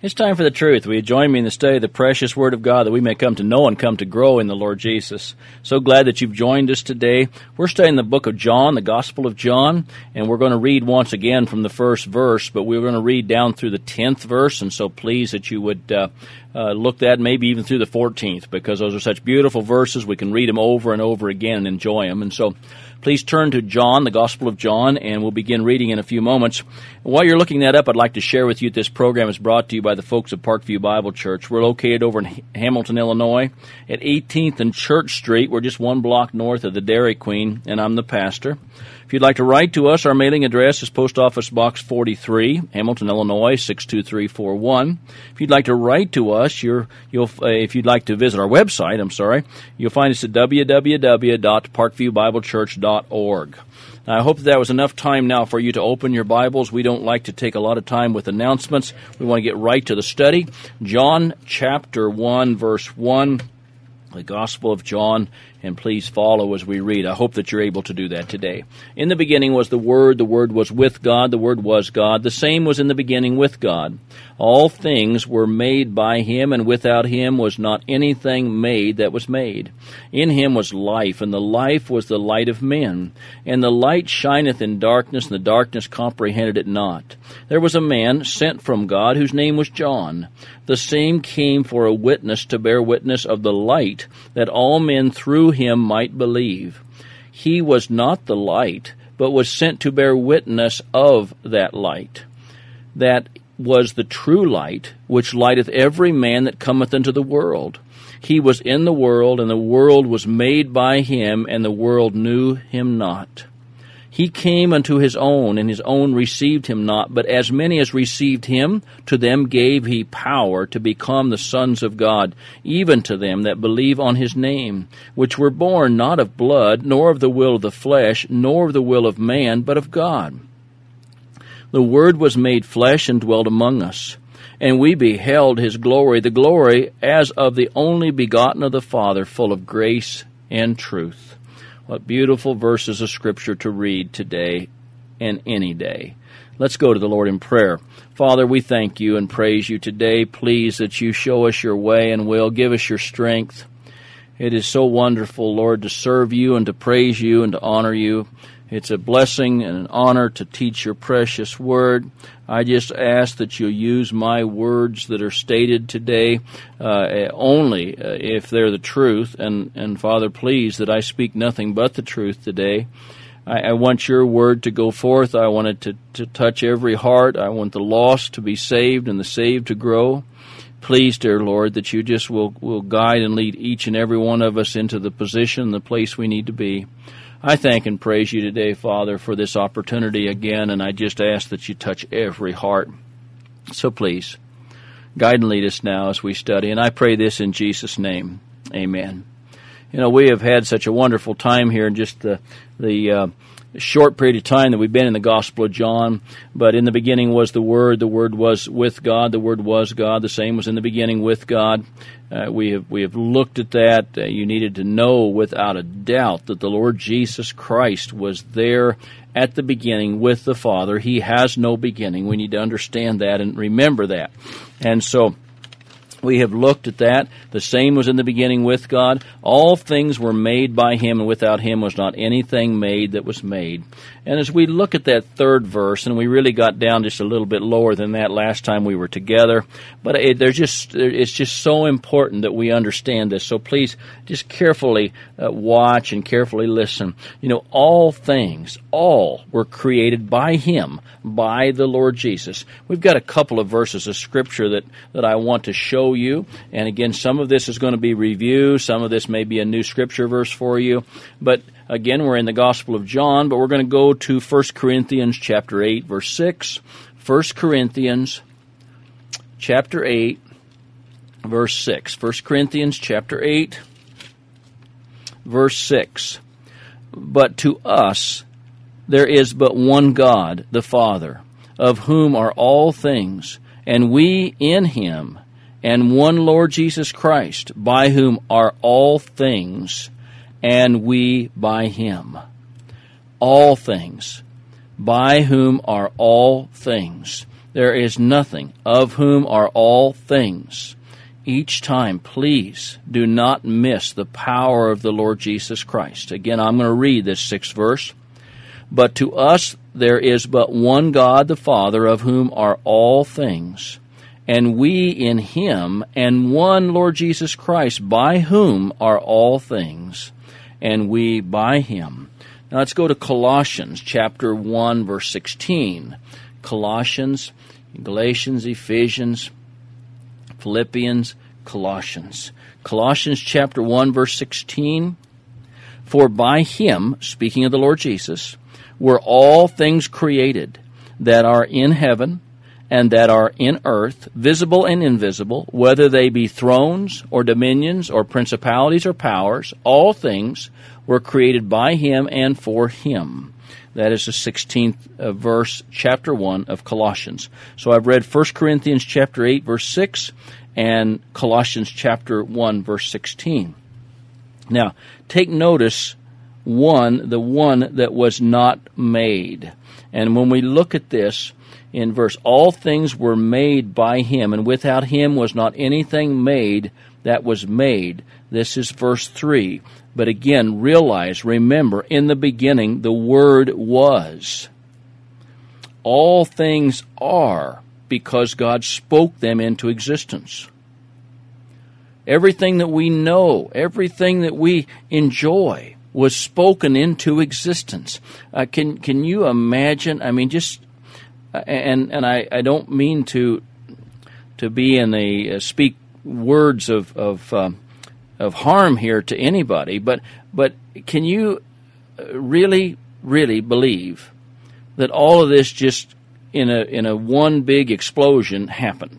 It's time for the truth. Will you join me in the study of the precious Word of God that we may come to know and come to grow in the Lord Jesus? So glad that you've joined us today. We're studying the book of John, the Gospel of John, and we're going to read once again from the first verse, but we're going to read down through the 10th verse, and so please that you would look that maybe even through the 14th, because those are such beautiful verses. We can read them over and over again and enjoy them. And so please turn to John, the Gospel of John, and we'll begin reading in a few moments. While you're looking that up, I'd like to share with you this program is brought to you by the folks at Parkview Bible Church. We're located over in Hamilton, Illinois, at 18th and Church Street. We're just one block north of the Dairy Queen, and I'm the pastor. If you'd like to write to us, our mailing address is Post Office Box 43, Hamilton, Illinois, 62341. If you'd like to write to us, if you'd like to visit our website, you'll find us at www.parkviewbiblechurch.org. I hope that was enough time now for you to open your Bibles. We don't like to take a lot of time with announcements. We want to get right to the study. John chapter 1, verse 1, the Gospel of John, and please follow as we read. I hope that you're able to do that today. In the beginning was the Word was with God, the Word was God. The same was in the beginning with God. All things were made by Him, and without Him was not anything made that was made. In Him was life, and the life was the light of men. And the light shineth in darkness, and the darkness comprehended it not. There was a man sent from God, whose name was John. The same came for a witness to bear witness of the light, that all men through him might believe. He was not the light, but was sent to bear witness of that light. That was the true light, which lighteth every man that cometh into the world. He was in the world, and the world was made by him, and the world knew him not. He came unto his own, and his own received him not. But as many as received him, to them gave he power to become the sons of God, even to them that believe on his name, which were born not of blood, nor of the will of the flesh, nor of the will of man, but of God. The Word was made flesh and dwelt among us. And we beheld his glory, the glory as of the only begotten of the Father, full of grace and truth. What beautiful verses of Scripture to read today and any day. Let's go to the Lord in prayer. Father, we thank you and praise you today. Please that you show us your way and will. Give us your strength. It is so wonderful, Lord, to serve you and to praise you and to honor you. It's a blessing and an honor to teach your precious word. I just ask that you'll use my words that are stated today only if they're the truth. And Father, please, that I speak nothing but the truth today. I want your word to go forth. I want it to touch every heart. I want the lost to be saved and the saved to grow. Please, dear Lord, that you just will guide and lead each and every one of us into the position, the place we need to be. I thank and praise you today, Father, for this opportunity again, and I just ask that you touch every heart. So please, guide and lead us now as we study, and I pray this in Jesus' name. Amen. You know, we have had such a wonderful time here in just the short period of time that we've been in the Gospel of John, but in the beginning was the Word was with God, the Word was God, the same was in the beginning with God. We have looked at that. You needed to know without a doubt that the Lord Jesus Christ was there at the beginning with the Father. He has no beginning. We need to understand that and remember that. And so we have looked at that. The same was in the beginning with God. All things were made by Him, and without Him was not anything made that was made. And as we look at that third verse, and we really got down just a little bit lower than that last time we were together, but it's just so important that we understand this. So please just carefully watch and carefully listen. You know, all were created by Him, by the Lord Jesus. We've got a couple of verses of Scripture that I want to show you. And again, some of this is going to be review. Some of this may be a new Scripture verse for you. But again, we're in the Gospel of John, but we're going to go to 1 Corinthians chapter 8, verse 6. 1 Corinthians chapter 8, verse 6. 1 Corinthians chapter 8, verse 6. But to us there is but one God, the Father, of whom are all things, and we in Him, and one Lord Jesus Christ, by whom are all things, and we by Him. All things, by whom are all things. there is nothing, of whom are all things. Each time, please do not miss the power of the Lord Jesus Christ. Again, I'm going to read this 6th verse. But to us there is but one God, the Father, of whom are all things, and we in him, and one Lord Jesus Christ, by whom are all things, and we by him. Now let's go to Colossians chapter 1, verse 16. Colossians, Galatians, Ephesians, Philippians, Colossians. Colossians chapter 1, verse 16. For by him, speaking of the Lord Jesus, were all things created that are in heaven and that are in earth, visible and invisible, whether they be thrones or dominions or principalities or powers. All things were created by him and for him. That is the 16th verse, chapter 1 of Colossians. So I've read 1 Corinthians chapter 8, verse 6, and Colossians chapter 1, verse 16. Now, take notice the one that was not made. And when we look at this in verse, all things were made by him, and without him was not anything made that was made. This is verse 3. But again, remember, in the beginning the Word was. All things are because God spoke them into existence. Everything that we know, everything that we enjoy, was spoken into existence. Can you imagine? I mean, just I don't mean to be in the speak words of harm here to anybody, but can you really believe that all of this just in a one big explosion happened?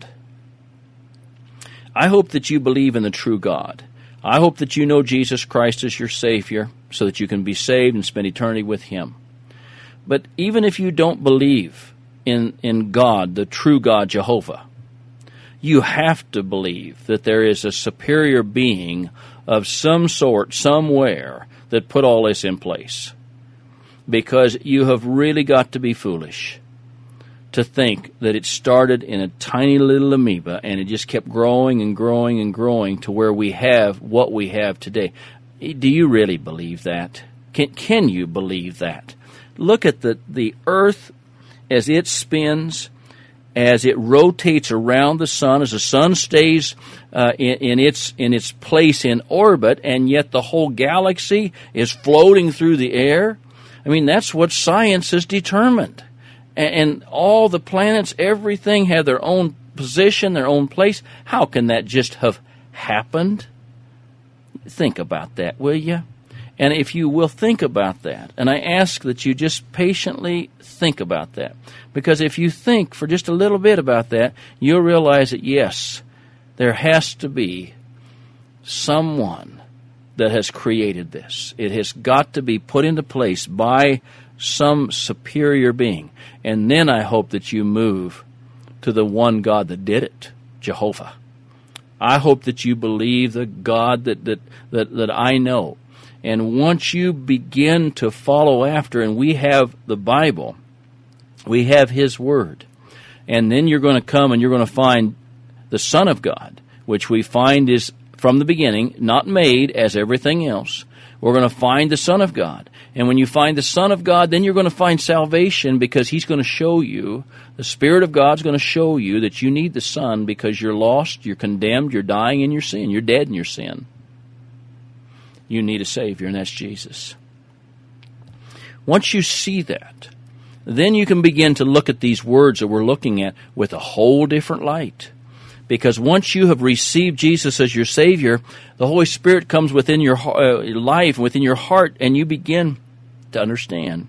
I hope that you believe in the true God. I hope that you know Jesus Christ as your Savior so that you can be saved and spend eternity with him. But even if you don't believe in God, the true God, Jehovah, you have to believe that there is a superior being of some sort, somewhere, that put all this in place. Because you have really got to be foolish to think that it started in a tiny little amoeba and it just kept growing and growing and growing to where we have what we have today. Do you really believe that? Can you believe that? Look at the earth as it spins, as it rotates around the sun, as the sun stays in its place in orbit, and yet the whole galaxy is floating through the air. I mean, that's what science has determined. And all the planets, everything have their own position, their own place. How can that just have happened? Think about that, will you? And if you will think about that, and I ask that you just patiently think about that, because if you think for just a little bit about that, you'll realize that, yes, there has to be someone that has created this. It has got to be put into place by some superior being. And then I hope that you move to the one God that did it, Jehovah. I hope that you believe the God that I know. And once you begin to follow after, and we have the Bible, we have His Word, and then you're going to come and you're going to find the Son of God, which we find is from the beginning, not made as everything else. We're going to find the Son of God. And when you find the Son of God, then you're going to find salvation, because He's going to show you, the Spirit of God's going to show you that you need the Son because you're lost, you're condemned, you're dying in your sin, you're dead in your sin. You need a Savior, and that's Jesus. Once you see that, then you can begin to look at these words that we're looking at with a whole different light. Because once you have received Jesus as your Savior, the Holy Spirit comes within your life, within your heart, and you begin to understand.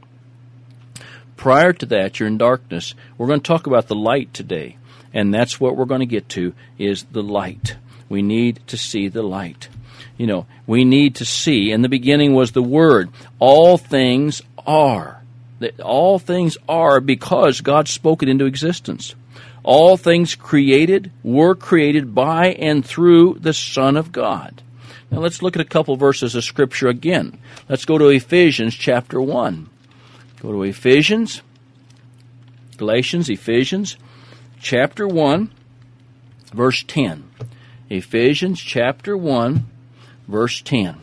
Prior to that, you're in darkness. We're going to talk about the light today, and that's what we're going to get to, is the light. We need to see the light. You know, we need to see. In the beginning was the Word. All things are. All things are because God spoke it into existence. All things created were created by and through the Son of God. Now let's look at a couple verses of Scripture again. Let's go to Ephesians chapter 1. Go to Ephesians Ephesians chapter 1, verse 10. Ephesians chapter 1, verse 10.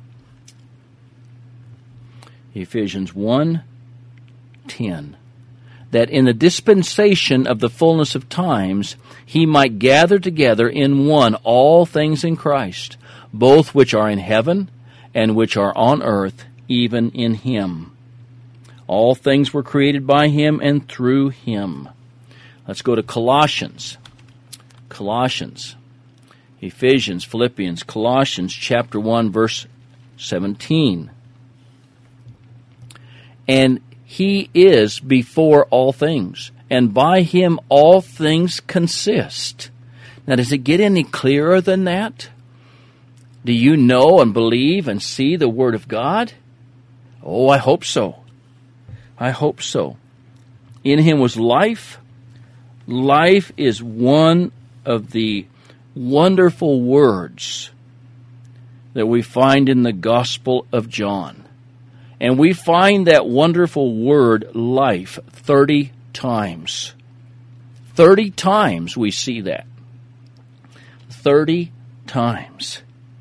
Ephesians 1:10. That in the dispensation of the fullness of times he might gather together in one all things in Christ, both which are in heaven and which are on earth, even in him. All things were created by him and through him. Let's go to Colossians. Ephesians, Philippians, Colossians chapter 1, verse 17. And he is before all things, and by him all things consist. Now, does it get any clearer than that? Do you know and believe and see the Word of God? Oh, I hope so. I hope so. In him was life. Life is one of the wonderful words that we find in the Gospel of John. And we find that wonderful word, life, 30 times. 30 times we see that. 30 times.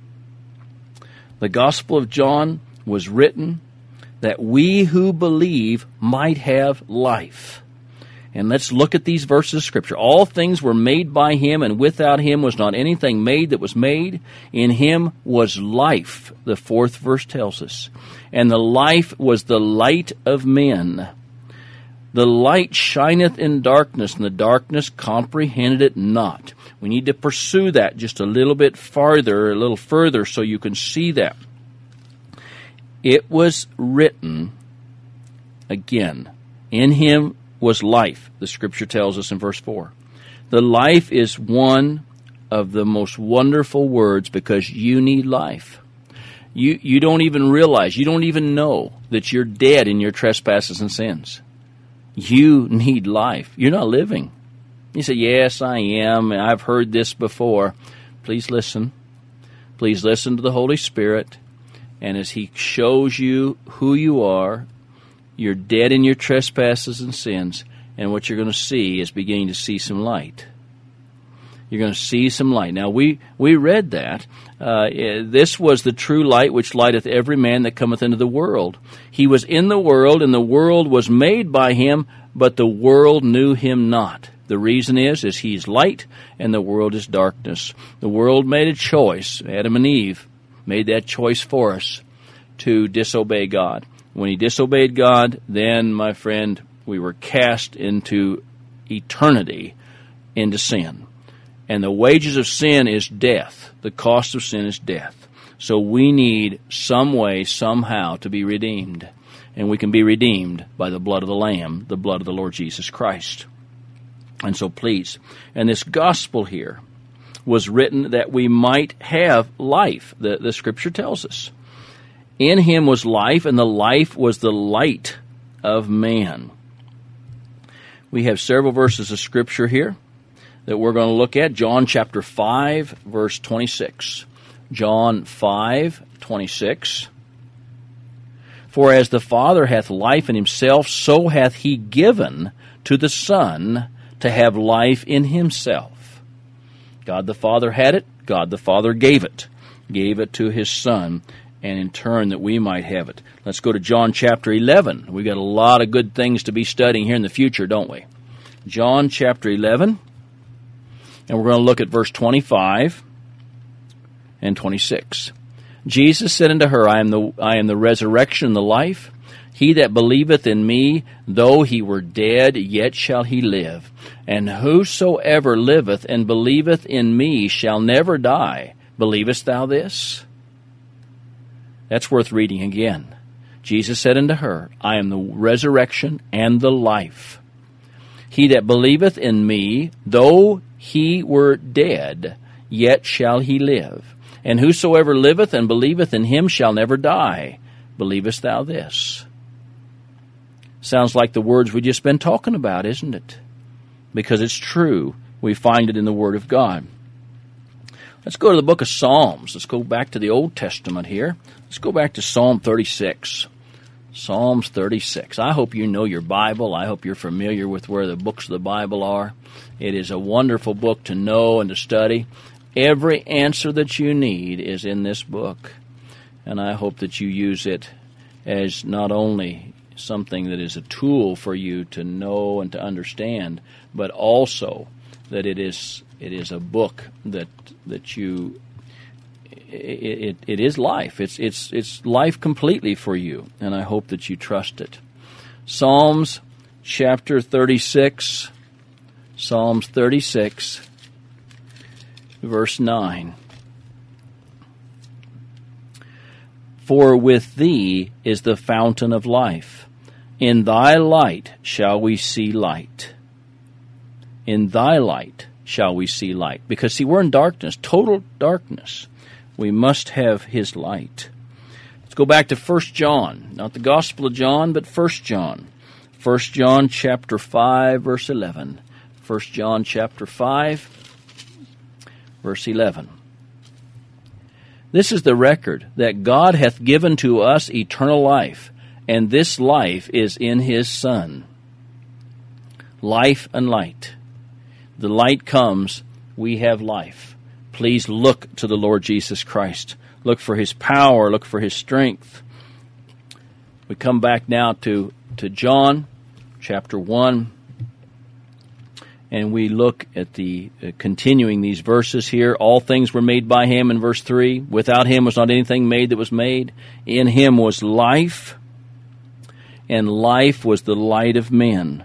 The Gospel of John was written that we who believe might have life. And let's look at these verses of Scripture. All things were made by him, and without him was not anything made that was made. In him was life, the 4th verse tells us. And the life was the light of men. The light shineth in darkness, and the darkness comprehended it not. We need to pursue that just a little bit farther, a little further, so you can see that. It was written, again, in him was life, the Scripture tells us in verse 4. The life is one of the most wonderful words because you need life. You don't even realize, you don't even know that you're dead in your trespasses and sins. You need life. You're not living. You say, yes, I am, and I've heard this before. Please listen. Please listen to the Holy Spirit, and as he shows you who you are, you're dead in your trespasses and sins, and what you're going to see is beginning to see some light. You're going to see some light. Now, we read that. This was the true light which lighteth every man that cometh into the world. He was in the world, and the world was made by him, but the world knew him not. The reason is he's light, and the world is darkness. The world made a choice. Adam and Eve made that choice for us to disobey God. When he disobeyed God, then, my friend, we were cast into eternity, into sin. And the wages of sin is death. The cost of sin is death. So we need some way, somehow, to be redeemed. And we can be redeemed by the blood of the Lamb, the blood of the Lord Jesus Christ. And so please, and this gospel here was written that we might have life. The Scripture tells us. In him was life, and the life was the light of man. We have several verses of Scripture here that we're going to look at. John chapter 5, verse 26. John 5:26. For as the Father hath life in himself, so hath he given to the Son to have life in himself. God the Father had it. God the Father gave it. Gave it to his Son, and in turn that we might have it. Let's go to John chapter 11. We've got a lot of good things to be studying here in the future, don't we? John chapter 11, and we're going to look at verse 25 and 26. Jesus said unto her, I am the resurrection and the life. He that believeth in me, though he were dead, yet shall he live. And whosoever liveth and believeth in me shall never die. Believest thou this? That's worth reading again. Jesus said unto her, I am the resurrection and the life. He that believeth in me, though he were dead, yet shall he live. And whosoever liveth and believeth in him shall never die. Believest thou this? Sounds like the words we've just been talking about, isn't it? Because it's true. We find it in the Word of God. Let's go to the book of Psalms. Let's go back to the Old Testament here. Let's go back to Psalm 36. Psalms 36. I hope you know your Bible. I hope you're familiar with where the books of the Bible are. It is a wonderful book to know and to study. Every answer that you need is in this book. And I hope that you use it as not only something that is a tool for you to know and to understand, but also that it is a book that you it is life. It's life completely for you, and I hope that you trust it. Psalms chapter 36, Psalms 36, verse 9. For with thee is the fountain of life. In thy light shall we see light. In thy light shall we see light. Because, see, we're in darkness, total darkness. We must have his light. Let's go back to 1 John. Not the Gospel of John, but 1 John. 1 John chapter 5, verse 11. 1 John chapter 5, verse 11. This is the record, that God hath given to us eternal life, and this life is in his Son. Life and light. The light comes, we have life. Please look to the Lord Jesus Christ. Look for his power, look for his strength. We come back now to John chapter 1. And we look at the continuing these verses here. All things were made by him in verse 3. Without him was not anything made that was made. In him was life, and life was the light of men.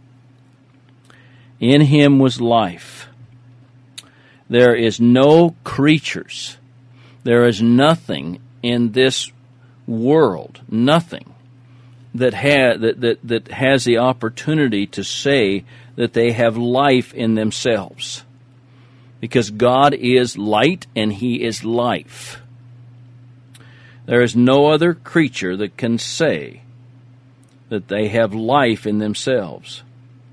In him was life. There is no creatures. There is nothing in this world, nothing that has the opportunity to say that they have life in themselves. Because God is light and he is life. There is no other creature that can say that they have life in themselves.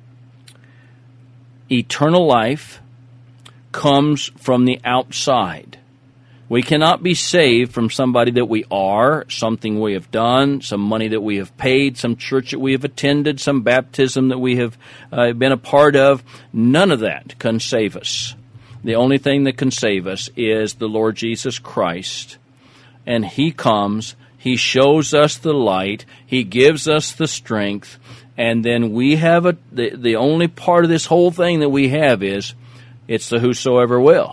Eternal life comes from the outside. We cannot be saved from somebody that we are, something we have done, some money that we have paid, some church that we have attended, some baptism that we have been a part of. None of that can save us. The only thing that can save us is the Lord Jesus Christ. And he comes, he shows us the light, he gives us the strength, and then we have the only part of this whole thing that we have is, it's the whosoever will.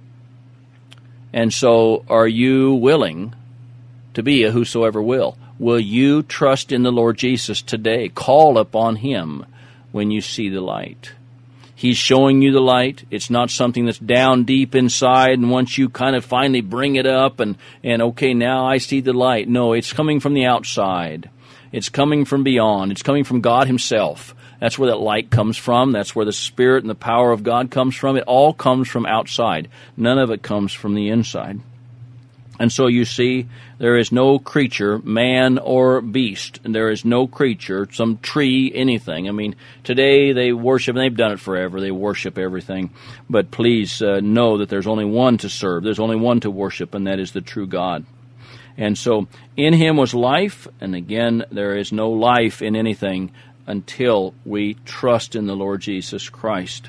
And so, are you willing to be a whosoever will? Will you trust in the Lord Jesus today? Call upon him when you see the light. He's showing you the light. It's not something that's down deep inside, and once you kind of finally bring it up and okay, now I see the light. No, it's coming from the outside. It's coming from beyond. It's coming from God himself. That's where that light comes from. That's where the Spirit and the power of God comes from. It all comes from outside. None of it comes from the inside. And so you see, there is no creature, man or beast, and there is no creature, some tree, anything. I mean, today they worship, and they've done it forever. They worship everything. But please know that there's only one to serve. There's only one to worship, and that is the true God. And so, in him was life, and again, there is no life in anything until we trust in the Lord Jesus Christ.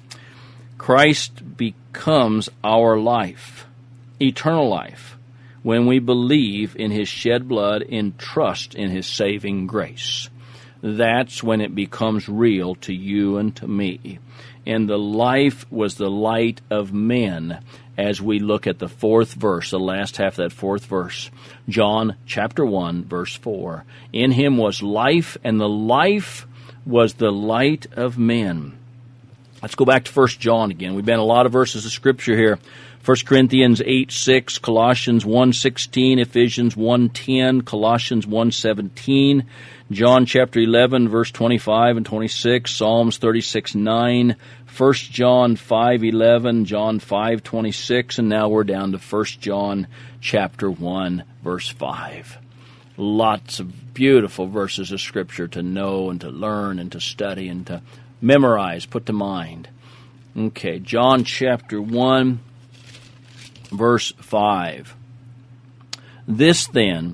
Christ becomes our life, eternal life, when we believe in his shed blood and trust in his saving grace. That's when it becomes real to you and to me. And the life was the light of men, as we look at the fourth verse, the last half of that fourth verse. John chapter 1, verse 4. In him was life, and the life was the light of men. Let's go back to 1 John again. We've been a lot of verses of Scripture here. 1 Corinthians 8:6, Colossians 1:16, Ephesians 1:10, Colossians 1:17, John chapter 11, verse 25 and 26, Psalms 36:9, 1 John 5:11, John 5:26, and now we're down to 1 John chapter 1, verse 5. Lots of beautiful verses of Scripture to know and to learn and to study and to memorize, put to mind. Okay, John chapter 1, verse 5. This then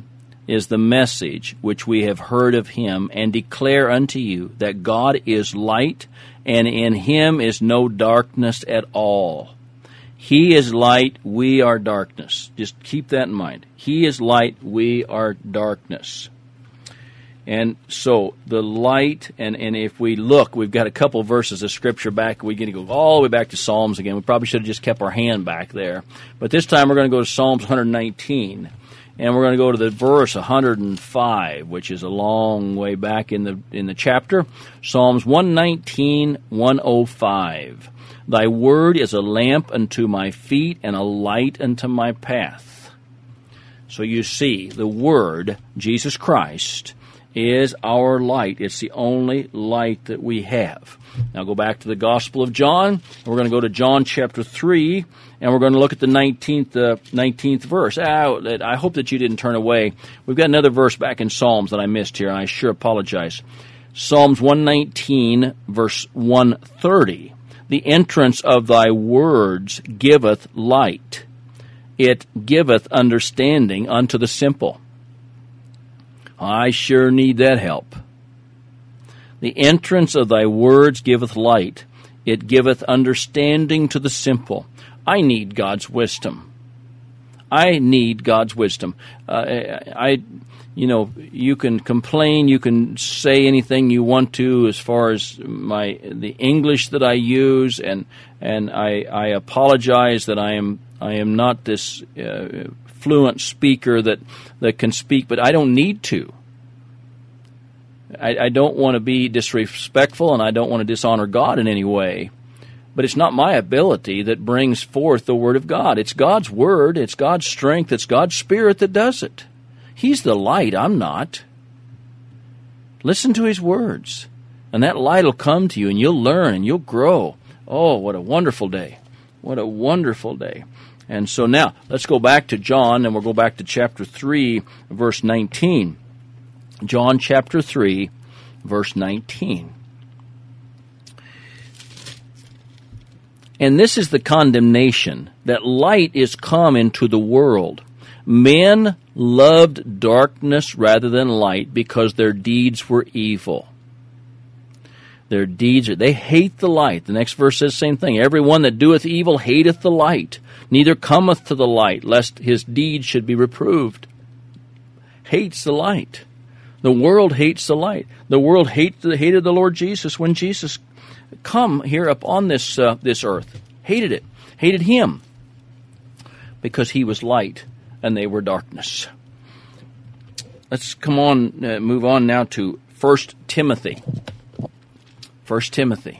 is the message which we have heard of him, and declare unto you that God is light, and in him is no darkness at all. He is light, we are darkness. Just keep that in mind. He is light, we are darkness. And so the light, and if we look, we've got a couple verses of Scripture back. We're going to go all the way back to Psalms again. We probably should have just kept our hand back there. But this time we're going to go to Psalms 119. And we're going to go to the verse 105, which is a long way back in the chapter. Psalms 119, 105. Thy word is a lamp unto my feet and a light unto my path. So you see, the Word, Jesus Christ, is our light. It's the only light that we have. Now go back to the Gospel of John. We're going to go to John chapter 3, and we're going to look at the 19th verse. I hope that you didn't turn away. We've got another verse back in Psalms that I missed here, and I sure apologize. Psalms 119, verse 130. The entrance of thy words giveth light. It giveth understanding unto the simple. I sure need that help. The entrance of thy words giveth light. It giveth understanding to the simple. I need God's wisdom. I need God's wisdom. You can complain, you can say anything you want to as far as the English that I use, and I apologize that I am not this fluent speaker that can speak, but I don't need to. I don't want to be disrespectful, and I don't want to dishonor God in any way. But it's not my ability that brings forth the Word of God. It's God's Word, it's God's strength, it's God's Spirit that does it. He's the light, I'm not. Listen to His words, and that light will come to you, and you'll learn, and you'll grow. Oh, what a wonderful day. What a wonderful day. And so now, let's go back to John, and we'll go back to chapter 3, verse 19. John chapter 3, verse 19. And this is the condemnation, that light is come into the world. Men loved darkness rather than light because their deeds were evil. Their deeds they hate the light. The next verse says the same thing. Everyone that doeth evil hateth the light, neither cometh to the light, lest his deeds should be reproved. Hates the light. The world hates the light. The world hated the Lord Jesus when Jesus come here upon this earth. Hated it. Hated Him. Because He was light and they were darkness. Let's move on now to 1 Timothy. 1 Timothy.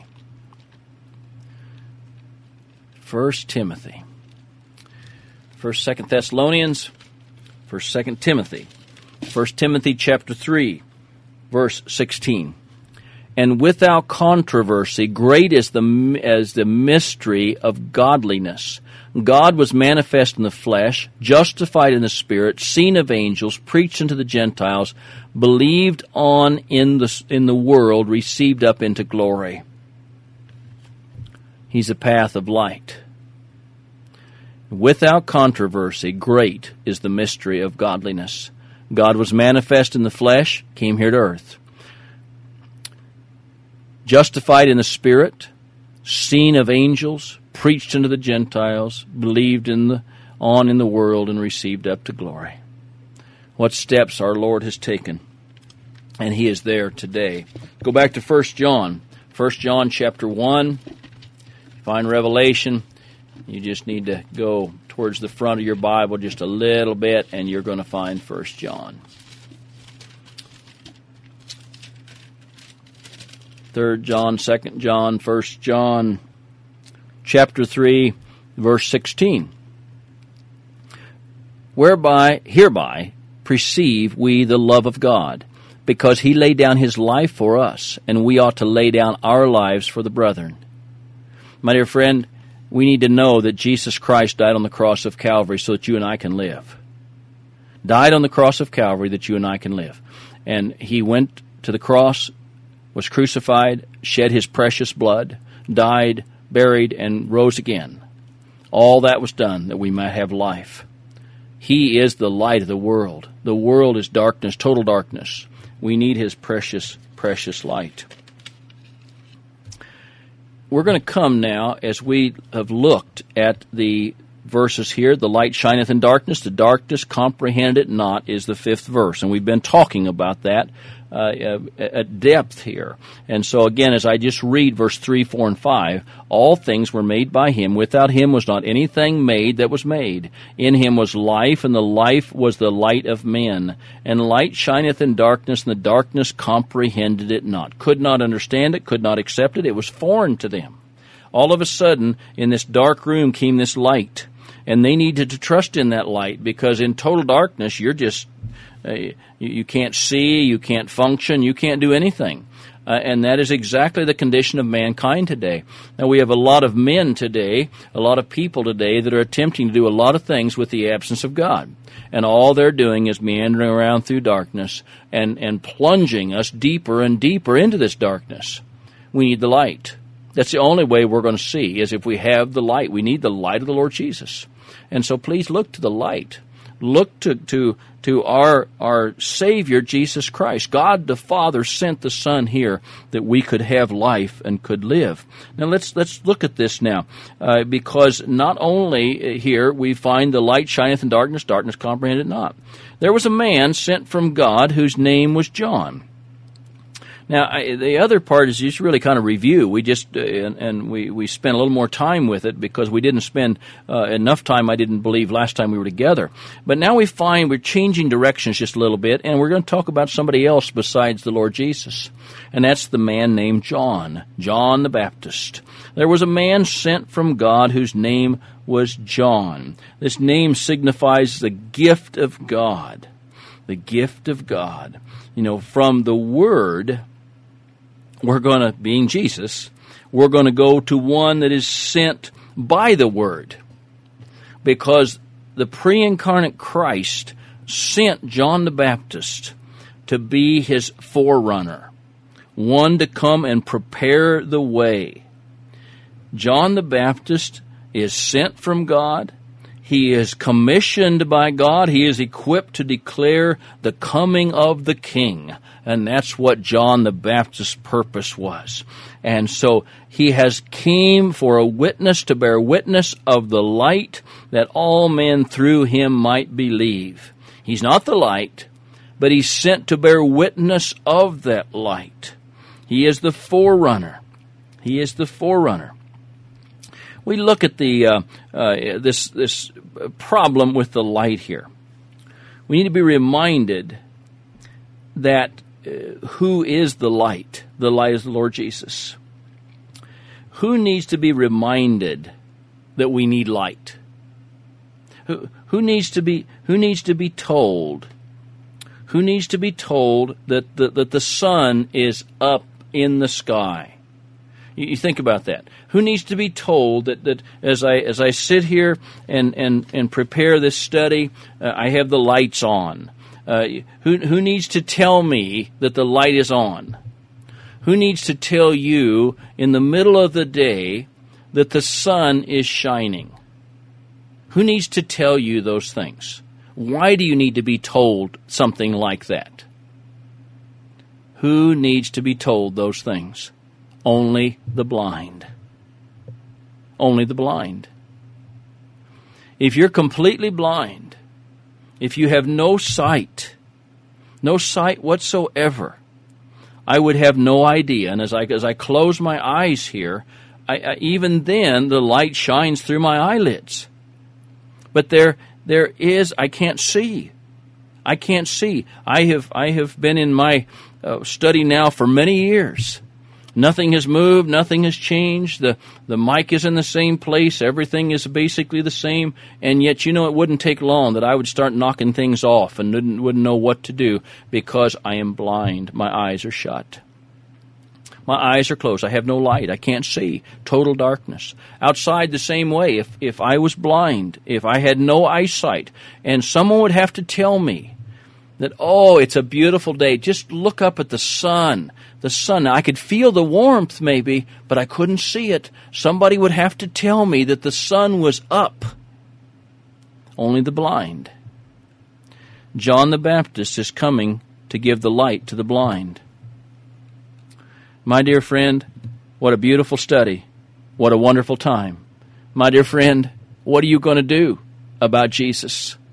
1 Timothy. 1st, 2nd Thessalonians. 1st, 2nd Timothy. 1 Timothy chapter 3, verse 16. And without controversy, great is the mystery of godliness. God was manifest in the flesh, justified in the Spirit, seen of angels, preached unto the Gentiles, believed on in the world, received up into glory. He's a path of light. Without controversy, great is the mystery of godliness. God was manifest in the flesh, came here to earth. Justified in the Spirit, seen of angels, preached unto the Gentiles, believed on in the world, and received up to glory. What steps our Lord has taken, and He is there today. Go back to 1 John. 1 John chapter 1. Find Revelation. You just need to go towards the front of your Bible just a little bit, and you're going to find 1 John. 3 John, 2 John, 1 John, chapter 3, verse 16. Hereby perceive we the love of God, because He laid down His life for us, and we ought to lay down our lives for the brethren. My dear friend, we need to know that Jesus Christ died on the cross of Calvary so that you and I can live. Died on the cross of Calvary that you and I can live. And He went to the cross, was crucified, shed His precious blood, died, buried, and rose again. All that was done that we might have life. He is the light of the world. The world is darkness, total darkness. We need His precious, precious light. We're going to come now, as we have looked at the verses here. The light shineth in darkness, the darkness comprehended it not, is the 5th verse. And we've been talking about that at depth here. And so again, as I just read verse 3, 4, and 5, all things were made by Him. Without Him was not anything made that was made. In Him was life, and the life was the light of men. And light shineth in darkness, and the darkness comprehended it not. Could not understand it, could not accept it. It was foreign to them. All of a sudden, in this dark room came this light. And they needed to trust in that light, because in total darkness, you're just, you can't see, you can't function, you can't do anything. And that is exactly the condition of mankind today. Now, we have a lot of men today, a lot of people today that are attempting to do a lot of things with the absence of God. And all they're doing is meandering around through darkness and plunging us deeper and deeper into this darkness. We need the light. That's the only way we're going to see, is if we have the light. We need the light of the Lord Jesus. And so please look to the light. Look to our Savior, Jesus Christ. God the Father sent the Son here that we could have life and could live. Now let's look at this now, because not only here we find the light shineth in darkness, darkness comprehended not. There was a man sent from God whose name was John. Now, the other part is just really kind of review. We just, and we spent a little more time with it because we didn't spend enough time, I didn't believe, last time we were together. But now we find we're changing directions just a little bit, and we're going to talk about somebody else besides the Lord Jesus. And that's the man named John, John the Baptist. There was a man sent from God whose name was John. This name signifies the gift of God. The gift of God. You know, from the Word, we're going to, being Jesus, we're going to go to one that is sent by the Word. Because the pre-incarnate Christ sent John the Baptist to be His forerunner, one to come and prepare the way. John the Baptist is sent from God. He is commissioned by God. He is equipped to declare the coming of the King. And that's what John the Baptist's purpose was. And so he has came for a witness, to bear witness of the light, that all men through him might believe. He's not the light, but he's sent to bear witness of that light. He is the forerunner. He is the forerunner. We look at the this problem with the light here. We need to be reminded that who is the light? The light is the Lord Jesus. Who needs to be reminded that we need light? Who needs to be told? Who needs to be told that the sun is up in the sky? You think about that. Who needs to be told that as I sit here and prepare this study, I have the lights on? Who needs to tell me that the light is on? Who needs to tell you in the middle of the day that the sun is shining? Who needs to tell you those things? Why do you need to be told something like that? Who needs to be told those things? Only the blind. Only the blind. If you're completely blind, if you have no sight whatsoever, I would have no idea. And as I close my eyes here, even then the light shines through my eyelids. But there is, I can't see. I can't see. I have been in my study now for many years. Nothing has moved. Nothing has changed. The mic is in the same place. Everything is basically the same. And yet, it wouldn't take long that I would start knocking things off and wouldn't know what to do because I am blind. My eyes are shut. My eyes are closed. I have no light. I can't see. Total darkness. Outside the same way, if I was blind, if I had no eyesight, and someone would have to tell me that, it's a beautiful day, just look up at the sun. The sun. Now, I could feel the warmth maybe, but I couldn't see it. Somebody would have to tell me that the sun was up. Only the blind. John the Baptist is coming to give the light to the blind. My dear friend, what a beautiful study. What a wonderful time. My dear friend, what are you going to do about Jesus?